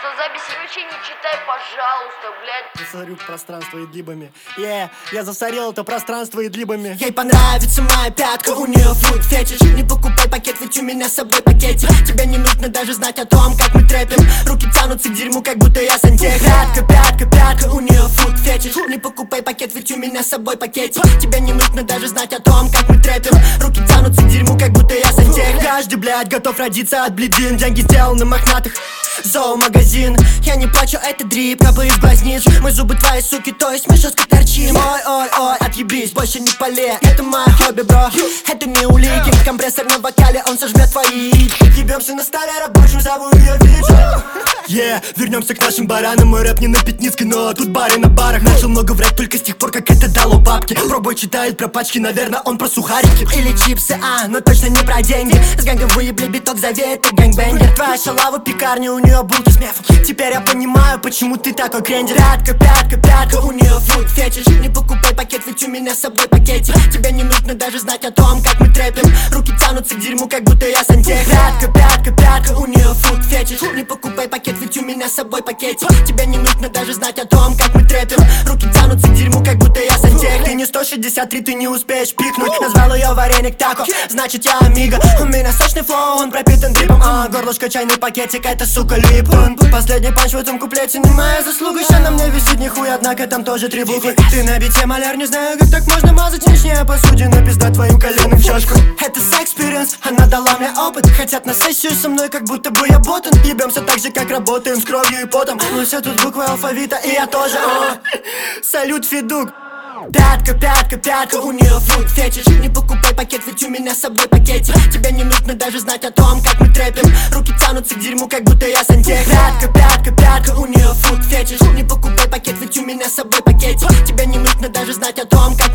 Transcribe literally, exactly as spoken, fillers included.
записи вообще не читай, пожалуйста, блядь. Засорю пространство идлибами. Yeah, я засорил это пространство идлибами. Ей понравится моя пятка, у нее фуд фетиш. Не покупай пакет, ведь у меня с собой пакетик. Тебе не нужно даже знать о том, как мы трэпим. Руки тянутся к дерьму, как будто я сантехник. Пятка, пятка, пятка, у нее фуд фетиш. Не покупай пакет, ведь у меня с собой пакетик. Тебе не нужно даже знать о том, как мы трэпим. Руки тянутся к дерьму, как будто я сантехник. Каждый, блядь, готов родиться от бледин. Деньги сделаны мохнатых, зоомагазин. Я не плачу, это дрип, капы из глазниц. Мы зубы твои, суки, то есть мы жестко торчим. Ой, ой, ой, отъебись, больше не поле. Это мое хобби, бро, это не улики. Компрессор на вокале, он сожмет твои. Ебемся на столе, рабочим, зову ее Вича. Yeah, вернемся к нашим баранам. Мой рэп не на Пятницкой, но тут бары на барах. Начал много врать только с тех пор, как это дало бабки. Пробой читает про пачки, наверное, он про сухарики. Или чипсы, а, но точно не про деньги. С гангом выебли биток, завеет и гэнгбэнгер. Твоя шалава в пекарне, у нее булки с мефом. Теперь я понимаю, почему ты такой крендер. Пятка, пятка, пятка, у нее фуд фетиш. Не покупай пакет, ведь у меня с собой пакетик. Тебе не нужно даже знать о том, как мы трэпим. Руки тянутся к дерьму, как будто я сантехник. Пятка, пятка, пятка, у нее фуд фетиш. Не покупай пакет, ведь у меня с собой пакетик. Тебе не нужно даже знать о том, как мы трэпим. Руки тянутся к дерьму, как будто я сантехник. Ты не сто шестьдесят три, ты не успеешь пикнуть. Назвал ее вареник тако, значит я амиго. У меня сочный флоу, он пропитан дрипом. А горлышко чайный пакетик, это сука липун. Последний панч в этом куплете не моя заслуга. Ща на мне висит нихуй, однако там тоже три буквы. Ты на бите маляр, не знаю, как так можно мазать нижнее посудина, пизда твоим коленом в чашку. Это секс-экспириенс, она дала мне опыт. Хотят на сессию со мной, как будто бы я ботан. Ебемся так же, как работаем, с кровью и потом. Мы все тут буквы алфавита, и я тоже. О, салют, Федук. Пятка, пятка, пятка, у нее фуд фетиш. Не покупай пакет, ведь у меня с собой пакетик. Тебе не нужно даже знать о том, как мы трэпим. Руки тянутся к дерьму, как будто я сантехник. Пятка, пятка, пятка, у нее фуд фетиш. Не покупай пакет, ведь у меня с собой пакетик. Тебе не нужно даже знать о том, как